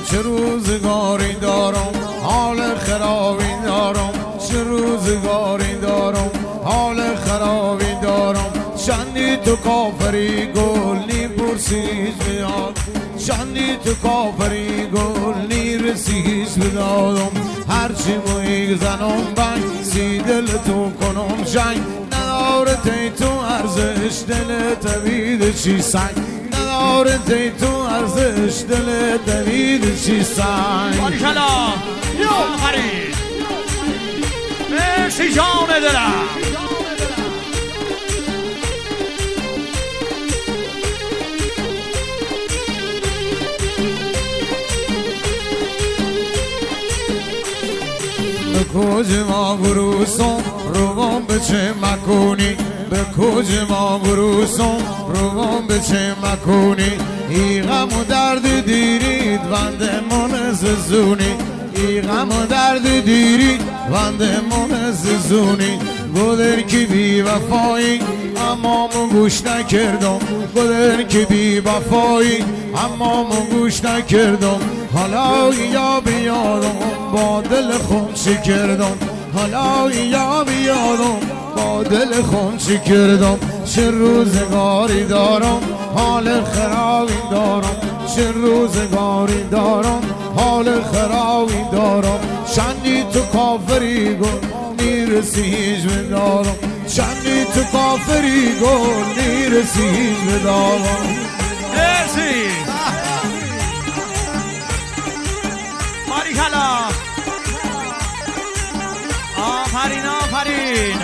چه روزگاری دارم حال خرابی دارم، چه روزگاری دارم حال خرابی دارم. چندی تو کافری گل نی پرسیش بیاد، چندی تو کافری گل نی رسیش بدادم. هرچی مویگ زنم بنگ سی دل تو کنم شنگ، نداره تی تو ارزش دل تبید چی سنگ، نداره تی تو ارزش دل تبید چی سنگ. باریکلا یا آخری مرسی جان دلم. به کج ما بروسم روان به چه مکونی، به کج ما بروسم روان به چه مکونی. ای غم و درد دیرید وند من ززونی، ای غم و درد دیرید وند من ززونی. گودر کی بی وفایی اما من گوش نکردم، گودر کی بی وفایی اما من گوش نکردم. حالا یا بیادم با دل خون چی کردم، حالا یا بیادم با دل خون چی کردم. چه روزگاری دارم حال خرابی دارم، چه روزگاری دارم حال خرابی دارم. چندی تو کافری گل نیرسی هیچ بدارم، چندی تو کافری گل نیرسی هیچ بدارم. مرسی باریکلا آفرین آفرین.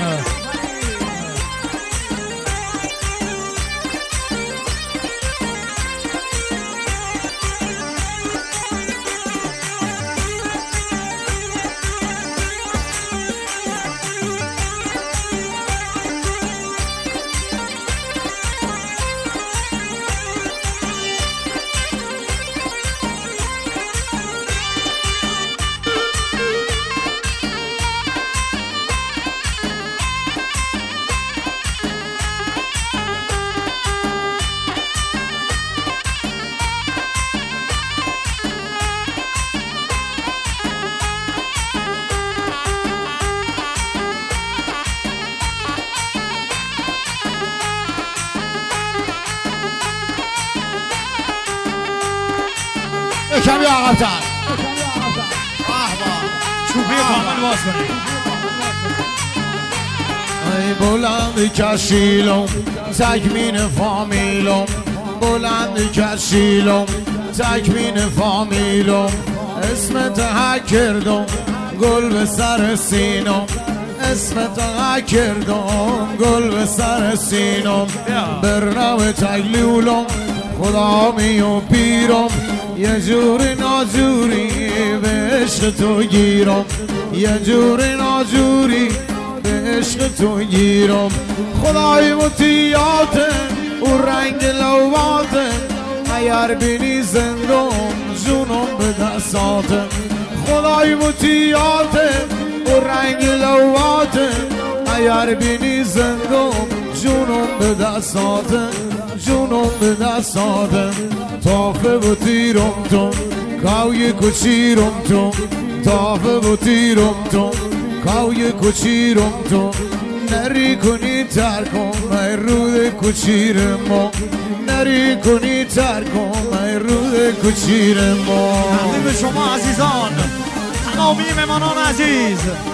کمی عقب‌تر چوبه کامل باز کنید. ای بلند کشیلم تکمین فامیلم، بلند کشیلم تکمین فامیلم. اسمت حک کردم گل به سر سینم، اسمت حک کردم گل به سر سینم. برنامه تگلیولم خدا می و پیرم، یه جوری ناجوری به عشق تو گیرم، یه جوری ناجوری به عشق تو گیرم. خدای مطیعاته او رنگ لواته، اگر بینی زندم جونم به دستاته. خدای مطیعاته او رنگ لواته، اگر بینی زندم جونم به دستاته، جونم به دستاته. تافه و تیرم تو کاوی کچیرم تو، تافه و تیرم تو کاوی کچیرم تو. نری کنی ترکم ای رود کچیر ما، نری کنی ترکم ای رود کچیر ما. تقدیم به شما عزیزان، تمامی مهمانان عزیز